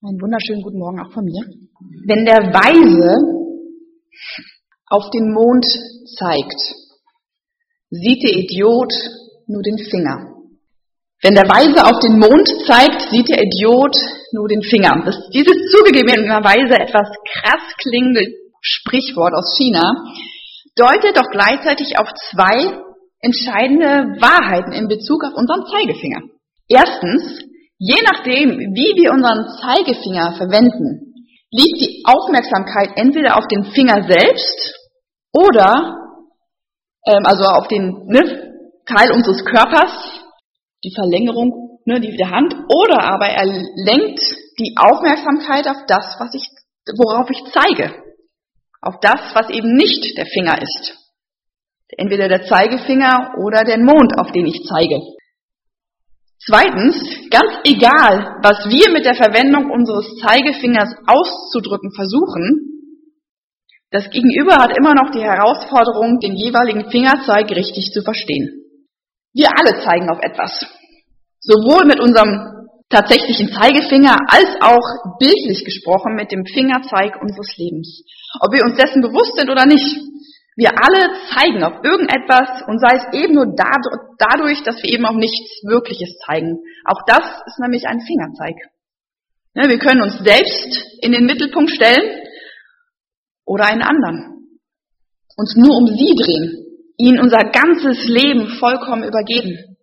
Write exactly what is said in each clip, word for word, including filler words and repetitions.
Einen wunderschönen guten Morgen auch von mir. Wenn der Weise auf den Mond zeigt, sieht der Idiot nur den Finger. Wenn der Weise auf den Mond zeigt, sieht der Idiot nur den Finger. Das, dieses zugegebenerweise etwas krass klingende Sprichwort aus China deutet doch gleichzeitig auf zwei entscheidende Wahrheiten in Bezug auf unseren Zeigefinger. Erstens, je nachdem, wie wir unseren Zeigefinger verwenden, liegt die Aufmerksamkeit entweder auf den Finger selbst oder, ähm, also auf den ne, Teil unseres Körpers, die Verlängerung ne, die der Hand, oder aber er lenkt die Aufmerksamkeit auf das, was ich, worauf ich zeige, auf das, was eben nicht der Finger ist. Entweder der Zeigefinger oder der Mond, auf den ich zeige. Zweitens, ganz egal, was wir mit der Verwendung unseres Zeigefingers auszudrücken versuchen, das Gegenüber hat immer noch die Herausforderung, den jeweiligen Fingerzeig richtig zu verstehen. Wir alle zeigen auf etwas. Sowohl mit unserem tatsächlichen Zeigefinger als auch bildlich gesprochen mit dem Fingerzeig unseres Lebens. Ob wir uns dessen bewusst sind oder nicht. Wir alle zeigen auf irgendetwas und sei es eben nur dadurch, dass wir eben auch nichts Wirkliches zeigen. Auch das ist nämlich ein Fingerzeig. Wir können uns selbst in den Mittelpunkt stellen oder einen anderen. Uns nur um sie drehen, ihnen unser ganzes Leben vollkommen übergeben.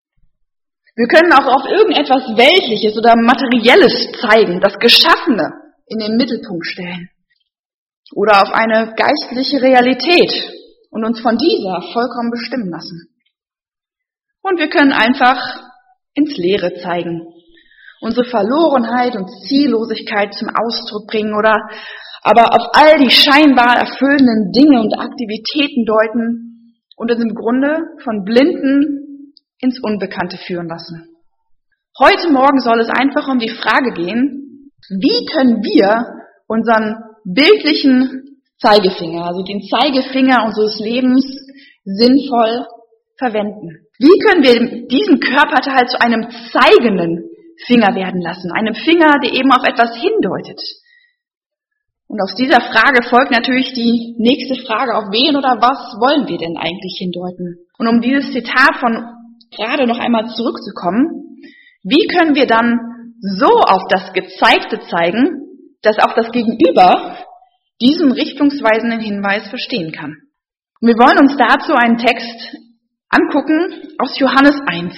Wir können auch auf irgendetwas Weltliches oder Materielles zeigen, das Geschaffene in den Mittelpunkt stellen. Oder auf eine geistliche Realität und uns von dieser vollkommen bestimmen lassen. Und wir können einfach ins Leere zeigen, unsere Verlorenheit und Ziellosigkeit zum Ausdruck bringen oder aber auf all die scheinbar erfüllenden Dinge und Aktivitäten deuten und uns im Grunde von Blinden ins Unbekannte führen lassen. Heute Morgen soll es einfach um die Frage gehen, wie können wir unseren bildlichen Zeigefinger, also den Zeigefinger unseres Lebens, sinnvoll verwenden. Wie können wir diesen Körperteil zu einem zeigenden Finger werden lassen? Einem Finger, der eben auf etwas hindeutet. Und aus dieser Frage folgt natürlich die nächste Frage, auf wen oder was wollen wir denn eigentlich hindeuten? Und um dieses Zitat von gerade noch einmal zurückzukommen, wie können wir dann so auf das Gezeigte zeigen, dass auch das Gegenüber diesen richtungsweisenden Hinweis verstehen kann. Und wir wollen uns dazu einen Text angucken aus Johannes eins.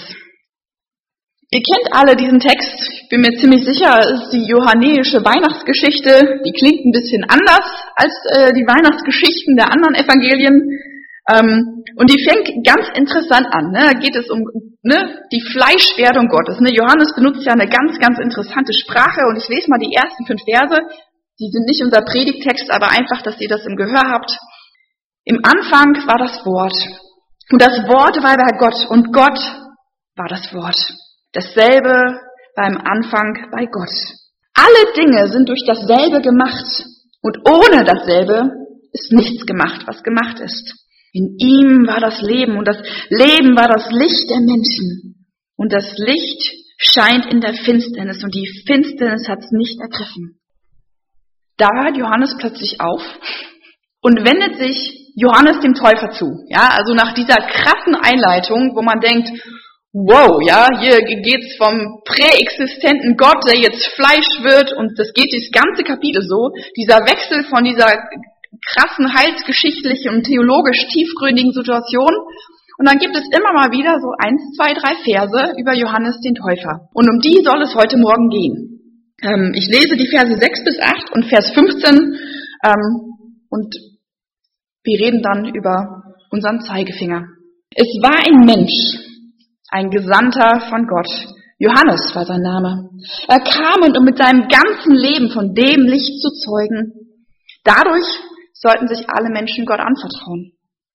Ihr kennt alle diesen Text, ich bin mir ziemlich sicher, es ist die johannäische Weihnachtsgeschichte, die klingt ein bisschen anders als äh, die Weihnachtsgeschichten der anderen Evangelien. Ähm, und die fängt ganz interessant an. Ne? Da geht es um ne, die Fleischwerdung Gottes. Ne? Johannes benutzt ja eine ganz, ganz interessante Sprache. Und ich lese mal die ersten fünf Verse. Die sind nicht unser Predigttext, aber einfach, dass ihr das im Gehör habt. Im Anfang war das Wort. Und das Wort war bei Gott. Und Gott war das Wort. Dasselbe war im Anfang bei Gott. Alle Dinge sind durch dasselbe gemacht. Und ohne dasselbe ist nichts gemacht, was gemacht ist. In ihm war das Leben und das Leben war das Licht der Menschen. Und das Licht scheint in der Finsternis und die Finsternis hat es nicht ergriffen. Da hört Johannes plötzlich auf und wendet sich Johannes dem Täufer zu. Ja, also nach dieser krassen Einleitung, wo man denkt, wow, ja, hier geht's vom präexistenten Gott, der jetzt Fleisch wird und das geht das ganze Kapitel so. Dieser Wechsel von dieser krassen heilsgeschichtlichen und theologisch tiefgründigen Situation. Und dann gibt es immer mal wieder so eins, zwei, drei Verse über Johannes den Täufer. Und um die soll es heute Morgen gehen. Ähm, ich lese die Verse sechs bis acht und Vers fünfzehn ähm, und wir reden dann über unseren Zeigefinger. Es war ein Mensch, ein Gesandter von Gott. Johannes war sein Name. Er kam, um mit seinem ganzen Leben von dem Licht zu zeugen. Dadurch sollten sich alle Menschen Gott anvertrauen.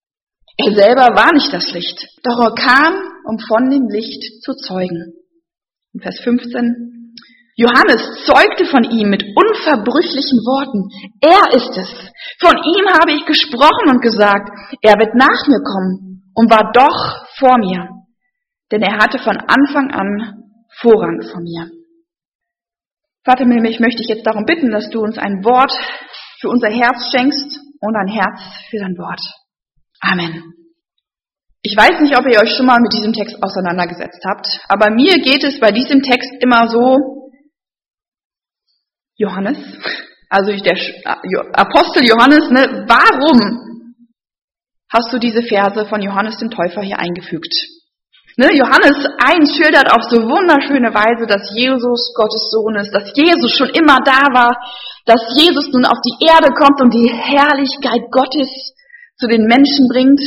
Er selber war nicht das Licht, doch er kam, um von dem Licht zu zeugen. In Vers fünfzehn. Johannes zeugte von ihm mit unverbrüchlichen Worten. Er ist es. Von ihm habe ich gesprochen und gesagt, er wird nach mir kommen und war doch vor mir. Denn er hatte von Anfang an Vorrang vor mir. Vater im Himmel, ich möchte dich jetzt darum bitten, dass du uns ein Wort für unser Herz schenkst und ein Herz für dein Wort. Amen. Ich weiß nicht, ob ihr euch schon mal mit diesem Text auseinandergesetzt habt, aber mir geht es bei diesem Text immer so, Johannes, also der Apostel Johannes, ne, warum hast du diese Verse von Johannes dem Täufer hier eingefügt? Ne, Johannes eins schildert auf so wunderschöne Weise, dass Jesus Gottes Sohn ist, dass Jesus schon immer da war, dass Jesus nun auf die Erde kommt und die Herrlichkeit Gottes zu den Menschen bringt.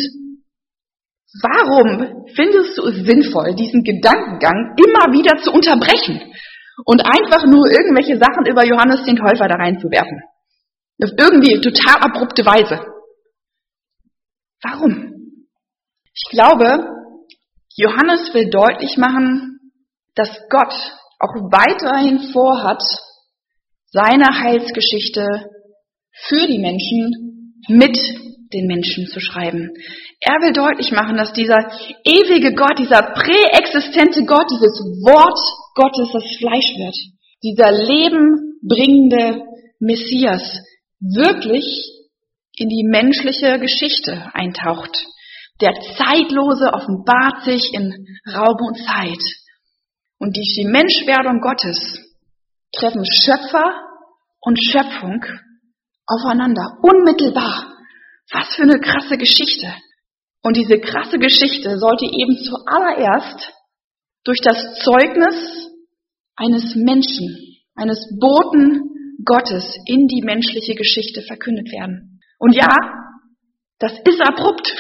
Warum findest du es sinnvoll, diesen Gedankengang immer wieder zu unterbrechen und einfach nur irgendwelche Sachen über Johannes den Täufer da reinzuwerfen? Auf irgendwie total abrupte Weise. Warum? Ich glaube, Johannes will deutlich machen, dass Gott auch weiterhin vorhat, seine Heilsgeschichte für die Menschen mit den Menschen zu schreiben. Er will deutlich machen, dass dieser ewige Gott, dieser präexistente Gott, dieses Wort Gottes, das Fleisch wird, dieser lebenbringende Messias, wirklich in die menschliche Geschichte eintaucht. Der Zeitlose offenbart sich in Raum und Zeit. Und durch die Menschwerdung Gottes treffen Schöpfer und Schöpfung aufeinander, unmittelbar. Was für eine krasse Geschichte. Und diese krasse Geschichte sollte eben zuallererst durch das Zeugnis eines Menschen, eines Boten Gottes in die menschliche Geschichte verkündet werden. Und ja, das ist abrupt.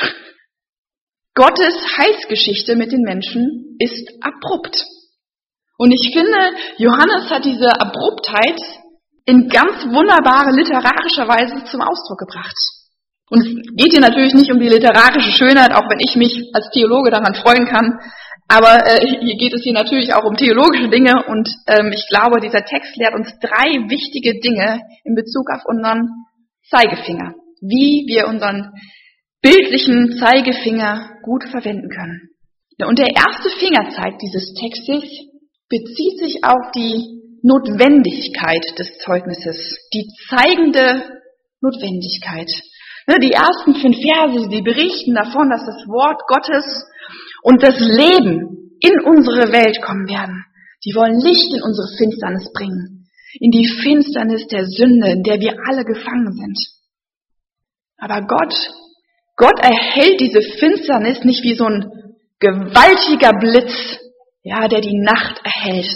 Gottes Heilsgeschichte mit den Menschen ist abrupt. Und ich finde, Johannes hat diese Abruptheit in ganz wunderbare literarischer Weise zum Ausdruck gebracht. Und es geht hier natürlich nicht um die literarische Schönheit, auch wenn ich mich als Theologe daran freuen kann. Aber äh, hier geht es hier natürlich auch um theologische Dinge. Und ähm, ich glaube, dieser Text lehrt uns drei wichtige Dinge in Bezug auf unseren Zeigefinger. Wie wir unseren bildlichen Zeigefinger gut verwenden können. Und der erste Fingerzeig dieses Textes bezieht sich auf die Notwendigkeit des Zeugnisses, die zeigende Notwendigkeit. Die ersten fünf Verse, die berichten davon, dass das Wort Gottes und das Leben in unsere Welt kommen werden. Die wollen Licht in unsere Finsternis bringen, in die Finsternis der Sünde, in der wir alle gefangen sind. Aber Gott Gott erhellt diese Finsternis nicht wie so ein gewaltiger Blitz, ja, der die Nacht erhellt.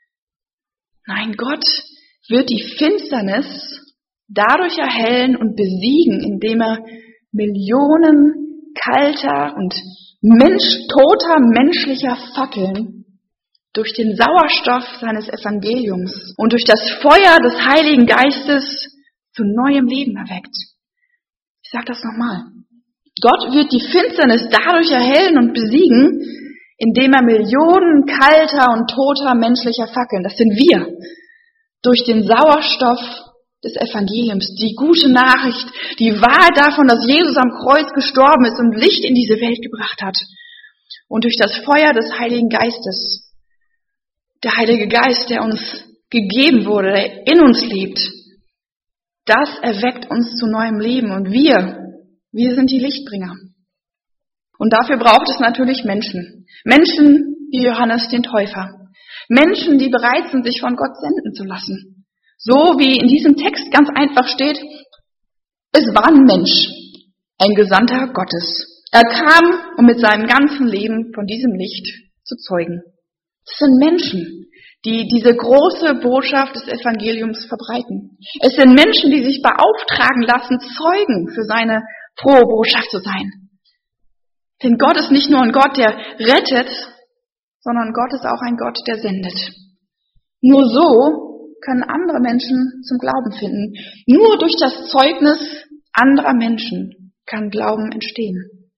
Nein, Gott wird die Finsternis dadurch erhellen und besiegen, indem er Millionen kalter und Mensch, toter menschlicher Fackeln durch den Sauerstoff seines Evangeliums und durch das Feuer des Heiligen Geistes zu neuem Leben erweckt. Ich sage das nochmal. Gott wird die Finsternis dadurch erhellen und besiegen, indem er Millionen kalter und toter menschlicher Fackeln, das sind wir, durch den Sauerstoff des Evangeliums, die gute Nachricht, die Wahrheit davon, dass Jesus am Kreuz gestorben ist und Licht in diese Welt gebracht hat. Und durch das Feuer des Heiligen Geistes, der Heilige Geist, der uns gegeben wurde, der in uns lebt, das erweckt uns zu neuem Leben und wir, wir sind die Lichtbringer. Und dafür braucht es natürlich Menschen. Menschen wie Johannes den Täufer. Menschen, die bereit sind, sich von Gott senden zu lassen. So wie in diesem Text ganz einfach steht, es war ein Mensch, ein Gesandter Gottes. Er kam, um mit seinem ganzen Leben von diesem Licht zu zeugen. Es sind Menschen, die diese große Botschaft des Evangeliums verbreiten. Es sind Menschen, die sich beauftragen lassen, Zeugen für seine frohe Botschaft zu sein. Denn Gott ist nicht nur ein Gott, der rettet, sondern Gott ist auch ein Gott, der sendet. Nur so können andere Menschen zum Glauben finden. Nur durch das Zeugnis anderer Menschen kann Glauben entstehen.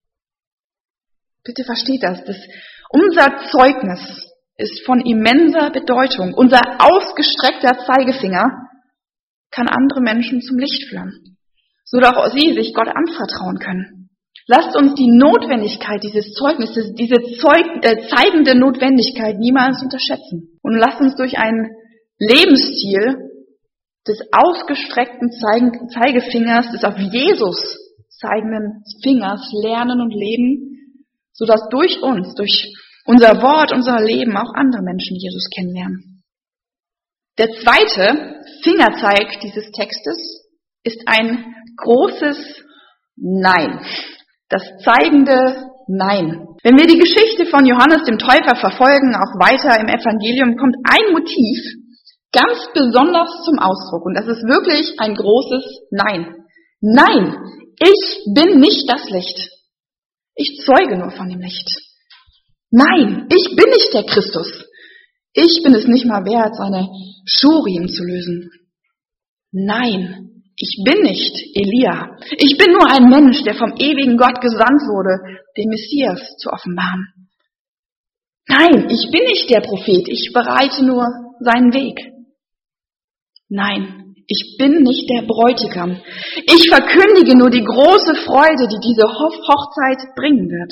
Bitte versteht das. das unser Zeugnis ist von immenser Bedeutung. Unser ausgestreckter Zeigefinger kann andere Menschen zum Licht führen, so dass auch sie sich Gott anvertrauen können. Lasst uns die Notwendigkeit dieses Zeugnisses, diese Zeug, äh, zeigende Notwendigkeit niemals unterschätzen. Und lasst uns durch einen Lebensstil des ausgestreckten Zeigefingers, des auf Jesus zeigenden Fingers lernen und leben, sodass durch uns, durch unser Wort, unser Leben auch andere Menschen Jesus kennenlernen. Der zweite Fingerzeig dieses Textes ist ein großes Nein. Das zeigende Nein. Wenn wir die Geschichte von Johannes dem Täufer verfolgen, auch weiter im Evangelium, kommt ein Motiv ganz besonders zum Ausdruck. Und das ist wirklich ein großes Nein. Nein, ich bin nicht das Licht. Ich zeuge nur von dem Licht. Nein, ich bin nicht der Christus. Ich bin es nicht mal wert, seine Schurim zu lösen. Nein, ich bin nicht Elia. Ich bin nur ein Mensch, der vom ewigen Gott gesandt wurde, den Messias zu offenbaren. Nein, ich bin nicht der Prophet. Ich bereite nur seinen Weg. Nein, ich bin nicht der Bräutigam. Ich verkündige nur die große Freude, die diese Hochzeit bringen wird.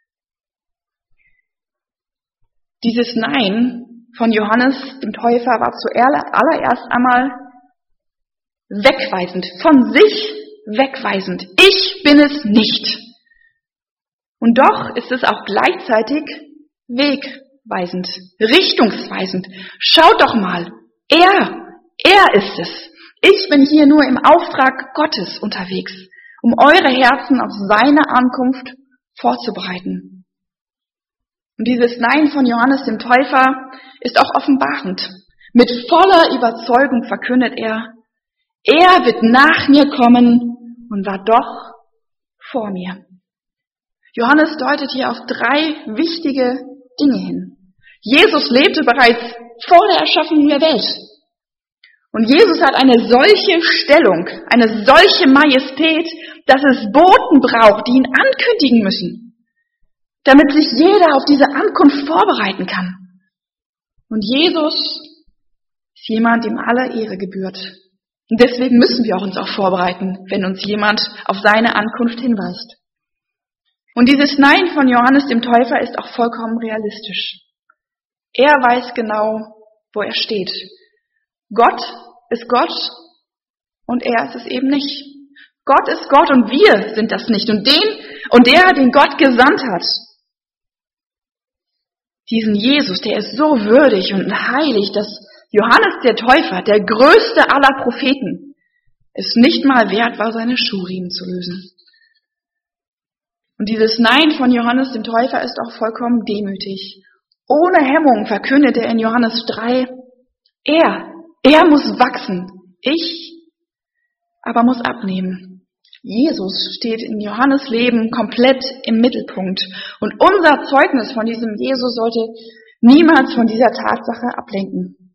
Dieses Nein von Johannes dem Täufer war zuallererst einmal wegweisend, von sich wegweisend. Ich bin es nicht. Und doch ist es auch gleichzeitig wegweisend, richtungsweisend. Schaut doch mal, er, er ist es. Ich bin hier nur im Auftrag Gottes unterwegs, um eure Herzen auf seine Ankunft vorzubereiten. Und dieses Nein von Johannes dem Täufer ist auch offenbarend. Mit voller Überzeugung verkündet er, er wird nach mir kommen und war doch vor mir. Johannes deutet hier auf drei wichtige Dinge hin. Jesus lebte bereits vor der Erschaffung der Welt. Und Jesus hat eine solche Stellung, eine solche Majestät, dass es Boten braucht, die ihn ankündigen müssen, damit sich jeder auf diese Ankunft vorbereiten kann. Und Jesus ist jemand, dem alle Ehre gebührt. Und deswegen müssen wir auch uns auch vorbereiten, wenn uns jemand auf seine Ankunft hinweist. Und dieses Nein von Johannes dem Täufer ist auch vollkommen realistisch. Er weiß genau, wo er steht. Gott ist Gott und er ist es eben nicht. Gott ist Gott und wir sind das nicht. Und den und der, den Gott gesandt hat, diesen Jesus, der ist so würdig und heilig, dass Johannes der Täufer, der größte aller Propheten, es nicht mal wert war, seine Schuhriemen zu lösen. Und dieses Nein von Johannes dem Täufer ist auch vollkommen demütig. Ohne Hemmung verkündet er in Johannes drei, er, er muss wachsen, ich aber muss abnehmen. Jesus steht in Johannes Leben komplett im Mittelpunkt. Und unser Zeugnis von diesem Jesus sollte niemals von dieser Tatsache ablenken.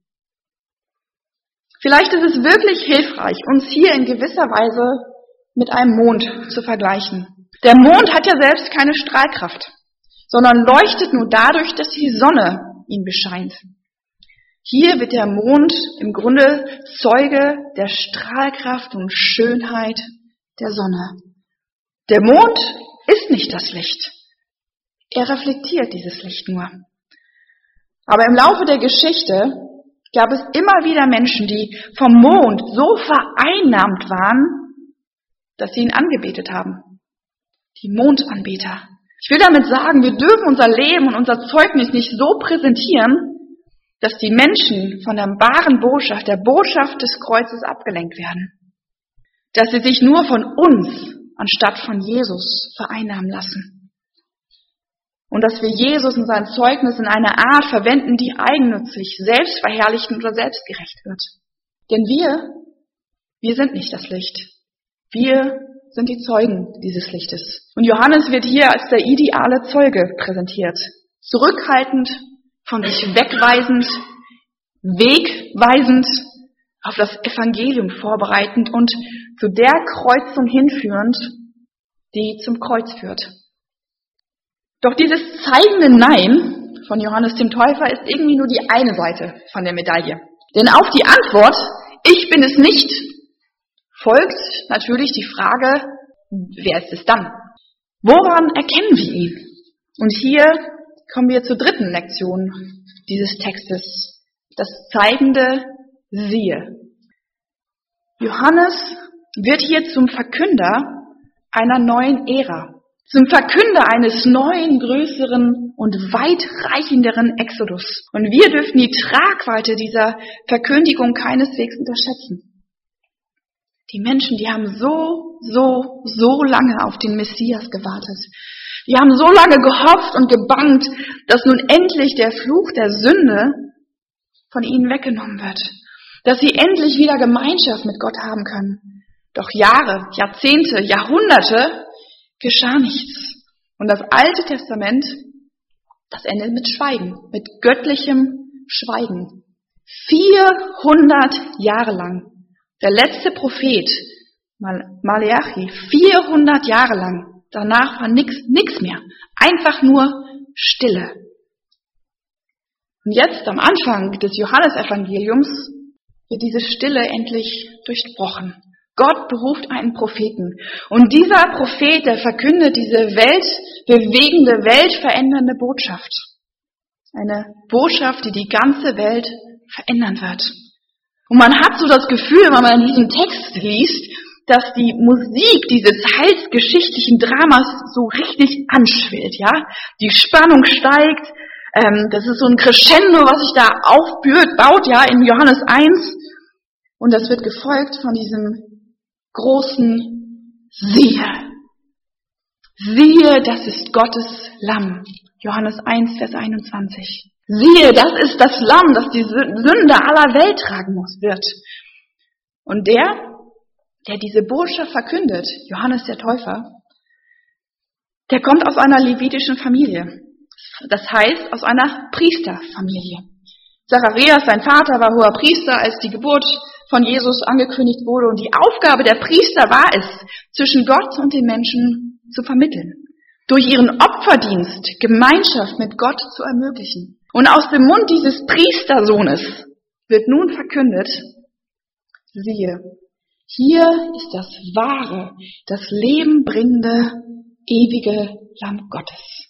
Vielleicht ist es wirklich hilfreich, uns hier in gewisser Weise mit einem Mond zu vergleichen. Der Mond hat ja selbst keine Strahlkraft, sondern leuchtet nur dadurch, dass die Sonne ihn bescheint. Hier wird der Mond im Grunde Zeuge der Strahlkraft und Schönheit der Sonne. Der Mond ist nicht das Licht. Er reflektiert dieses Licht nur. Aber im Laufe der Geschichte gab es immer wieder Menschen, die vom Mond so vereinnahmt waren, dass sie ihn angebetet haben. Die Mondanbeter. Ich will damit sagen, wir dürfen unser Leben und unser Zeugnis nicht so präsentieren, dass die Menschen von der wahren Botschaft, der Botschaft des Kreuzes abgelenkt werden. Dass sie sich nur von uns anstatt von Jesus vereinnahmen lassen. Und dass wir Jesus und sein Zeugnis in einer Art verwenden, die eigennützig, selbstverherrlichend oder selbstgerecht wird. Denn wir, wir sind nicht das Licht. Wir sind die Zeugen dieses Lichtes. Und Johannes wird hier als der ideale Zeuge präsentiert. Zurückhaltend, von sich wegweisend, wegweisend, auf das Evangelium vorbereitend und zu der Kreuzung hinführend, die zum Kreuz führt. Doch dieses zeigende Nein von Johannes dem Täufer ist irgendwie nur die eine Seite von der Medaille. Denn auf die Antwort, ich bin es nicht, folgt natürlich die Frage, wer ist es dann? Woran erkennen wir ihn? Und hier kommen wir zur dritten Lektion dieses Textes, das zeigende siehe. Johannes wird hier zum Verkünder einer neuen Ära, zum Verkünder eines neuen, größeren und weitreichenderen Exodus. Und wir dürfen die Tragweite dieser Verkündigung keineswegs unterschätzen. Die Menschen, die haben so, so, so lange auf den Messias gewartet. Die haben so lange gehofft und gebangt, dass nun endlich der Fluch der Sünde von ihnen weggenommen wird. Dass sie endlich wieder Gemeinschaft mit Gott haben können. Doch Jahre, Jahrzehnte, Jahrhunderte geschah nichts. Und das Alte Testament, das endet mit Schweigen, mit göttlichem Schweigen. vierhundert Jahre lang. Der letzte Prophet, Mal- Maleachi, vierhundert Jahre lang. Danach war nix, nix mehr. Einfach nur Stille. Und jetzt am Anfang des Johannesevangeliums wird diese Stille endlich durchbrochen. Gott beruft einen Propheten. Und dieser Prophet, der verkündet diese weltbewegende, weltverändernde Botschaft. Eine Botschaft, die die ganze Welt verändern wird. Und man hat so das Gefühl, wenn man diesen Text liest, dass die Musik dieses heilsgeschichtlichen Dramas so richtig anschwillt, ja. Die Spannung steigt, ähm, das ist so ein Crescendo, was sich da aufbaut, baut, ja, in Johannes eins. Und das wird gefolgt von diesem großen Siehe. Siehe, das ist Gottes Lamm. Johannes eins, Vers einundzwanzig. Siehe, das ist das Lamm, das die Sünde aller Welt tragen muss, wird. Und der, der diese Botschaft verkündet, Johannes der Täufer, der kommt aus einer levitischen Familie. Das heißt, aus einer Priesterfamilie. Zacharias, sein Vater, war hoher Priester, als die Geburt von Jesus angekündigt wurde. Und die Aufgabe der Priester war es, zwischen Gott und den Menschen zu vermitteln. Durch ihren Opferdienst Gemeinschaft mit Gott zu ermöglichen. Und aus dem Mund dieses Priestersohnes wird nun verkündet, siehe, hier ist das wahre, das lebenbringende, ewige Lamm Gottes.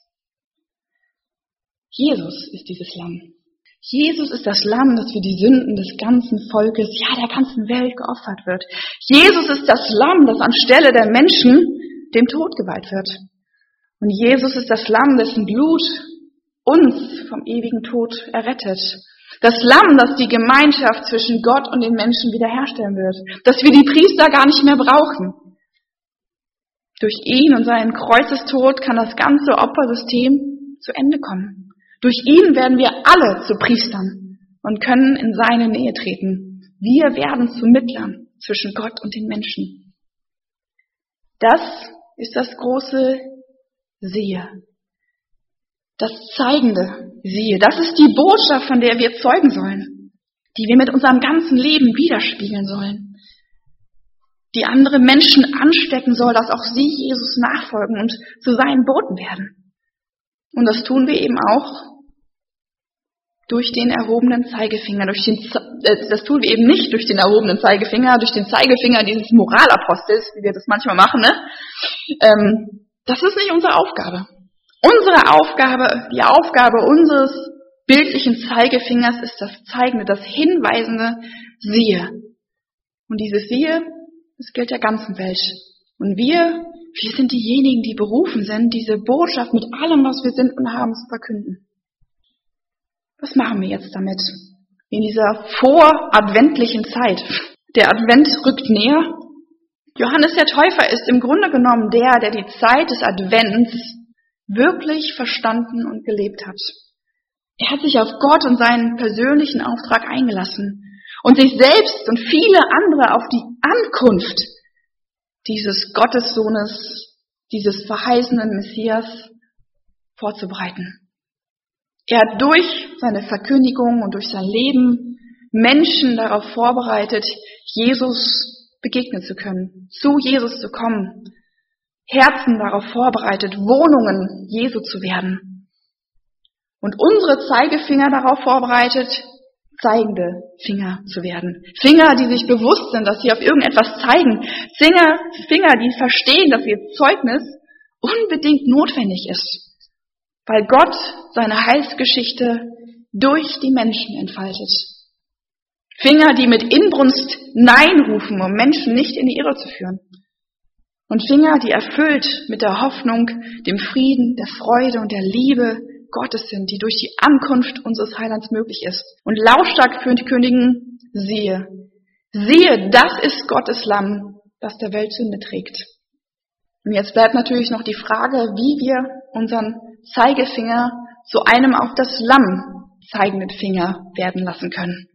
Jesus ist dieses Lamm. Jesus ist das Lamm, das für die Sünden des ganzen Volkes, ja der ganzen Welt geopfert wird. Jesus ist das Lamm, das anstelle der Menschen dem Tod geweiht wird. Und Jesus ist das Lamm, dessen Blut uns vom ewigen Tod errettet. Das Lamm, das die Gemeinschaft zwischen Gott und den Menschen wiederherstellen wird. Dass wir die Priester gar nicht mehr brauchen. Durch ihn und seinen Kreuzestod kann das ganze Opfersystem zu Ende kommen. Durch ihn werden wir alle zu Priestern und können in seine Nähe treten. Wir werden zu Mittlern zwischen Gott und den Menschen. Das ist das große Siehe. Das zeigende Siehe. Das ist die Botschaft, von der wir zeugen sollen. Die wir mit unserem ganzen Leben widerspiegeln sollen. Die andere Menschen anstecken soll, dass auch sie Jesus nachfolgen und zu seinen Boten werden. Und das tun wir eben auch durch den erhobenen Zeigefinger. Durch den, das tun wir eben nicht durch den erhobenen Zeigefinger, durch den Zeigefinger dieses Moralapostels, wie wir das manchmal machen. Ne? Ähm, das ist nicht unsere Aufgabe. Unsere Aufgabe, die Aufgabe unseres bildlichen Zeigefingers ist das zeigende, das hinweisende Siehe. Und dieses Siehe, das gilt der ganzen Welt. Und wir, wir sind diejenigen, die berufen sind, diese Botschaft mit allem, was wir sind und haben, zu verkünden. Was machen wir jetzt damit? In dieser voradventlichen Zeit. Der Advent rückt näher. Johannes der Täufer ist im Grunde genommen der, der die Zeit des Advents wirklich verstanden und gelebt hat. Er hat sich auf Gott und seinen persönlichen Auftrag eingelassen und sich selbst und viele andere auf die Ankunft dieses Gottessohnes, dieses verheißenen Messias vorzubereiten. Er hat durch seine Verkündigung und durch sein Leben Menschen darauf vorbereitet, Jesus begegnen zu können, zu Jesus zu kommen, Herzen darauf vorbereitet, Wohnungen Jesu zu werden. Und unsere Zeigefinger darauf vorbereitet, zeigende Finger zu werden. Finger, die sich bewusst sind, dass sie auf irgendetwas zeigen. Finger, Finger, die verstehen, dass ihr Zeugnis unbedingt notwendig ist, weil Gott seine Heilsgeschichte durch die Menschen entfaltet. Finger, die mit Inbrunst Nein rufen, um Menschen nicht in die Irre zu führen. Und Finger, die erfüllt mit der Hoffnung, dem Frieden, der Freude und der Liebe Gottes sind, die durch die Ankunft unseres Heilands möglich ist. Und lautstark kündigen, siehe, siehe, das ist Gottes Lamm, das der Welt Sünde trägt. Und jetzt bleibt natürlich noch die Frage, wie wir unseren Zeigefinger zu einem auf das Lamm zeigenden Finger werden lassen können.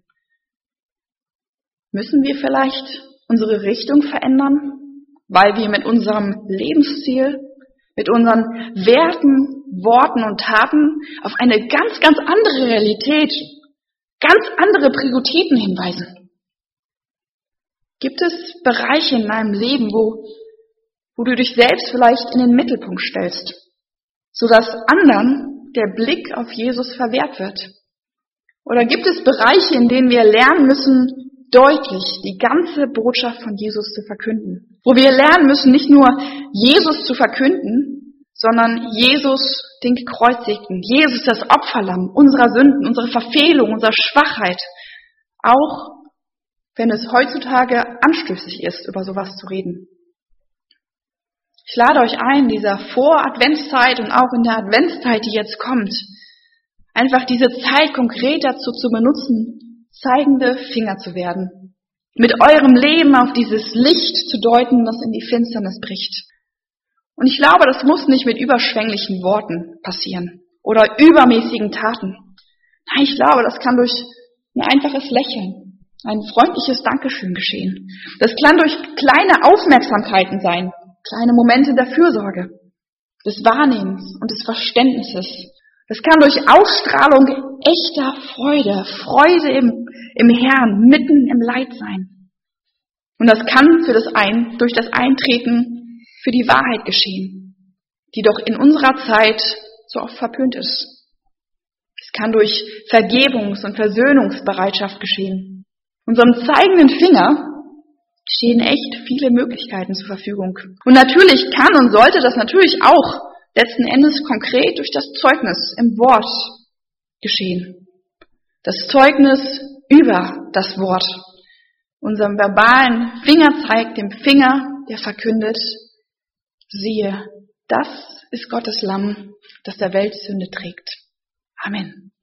Müssen wir vielleicht unsere Richtung verändern, weil wir mit unserem Lebensziel, mit unseren Werten, Worten und Taten auf eine ganz, ganz andere Realität, ganz andere Prioritäten hinweisen? Gibt es Bereiche in deinem Leben, wo, wo du dich selbst vielleicht in den Mittelpunkt stellst, sodass anderen der Blick auf Jesus verwehrt wird? Oder gibt es Bereiche, in denen wir lernen müssen, deutlich die ganze Botschaft von Jesus zu verkünden? Wo wir lernen müssen, nicht nur Jesus zu verkünden, sondern Jesus den Gekreuzigten, Jesus das Opferlamm unserer Sünden, unserer Verfehlung, unserer Schwachheit. Auch wenn es heutzutage anstößig ist, über sowas zu reden. Ich lade euch ein, dieser Vor-Adventszeit und auch in der Adventszeit, die jetzt kommt, einfach diese Zeit konkret dazu zu benutzen, zeigende Finger zu werden. Mit eurem Leben auf dieses Licht zu deuten, das in die Finsternis bricht. Und ich glaube, das muss nicht mit überschwänglichen Worten passieren oder übermäßigen Taten. Nein, ich glaube, das kann durch ein einfaches Lächeln, ein freundliches Dankeschön geschehen. Das kann durch kleine Aufmerksamkeiten sein, kleine Momente der Fürsorge, des Wahrnehmens und des Verständnisses. Das kann durch Ausstrahlung echter Freude, Freude im, im Herrn, mitten im Leid sein. Und das kann für das Ein, durch das Eintreten für die Wahrheit geschehen, die doch in unserer Zeit so oft verpönt ist. Es kann durch Vergebungs- und Versöhnungsbereitschaft geschehen. Unserem zeigenden Finger stehen echt viele Möglichkeiten zur Verfügung. Und natürlich kann und sollte das natürlich auch letzten Endes konkret durch das Zeugnis im Wort geschehen. Das Zeugnis über das Wort. Unserem verbalen Fingerzeig, dem Finger, der verkündet, siehe, das ist Gottes Lamm, das der Welt Sünde trägt. Amen.